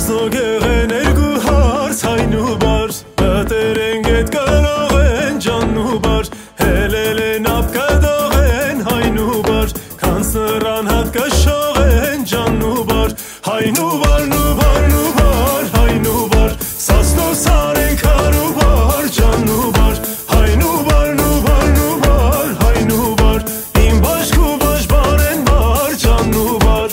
Մասնոգեղեն երկու հարց Այն ու բար Բտեր են գետ կրող են Ջանն ու բար Հելել են ապ կդող են Այն ու բար Կանց նրան հատ կշող են Ջանն ու բար Այն ու բար նու բար նու բար Այն ու բար Սասնո սար են քար ու բար Ջանն ու բար Այն ու բար նու բար նու բար Այն ու բար Իմ բաշկ ու բաշ բար են բար Ջանն ու բար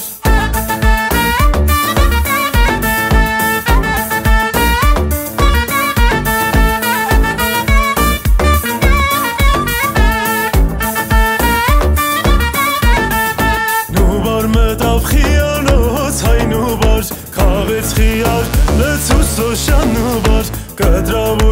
Մտավ խիանոց այն ու բար Քաղեց խիար լծու սոշան ու բար Կտրավ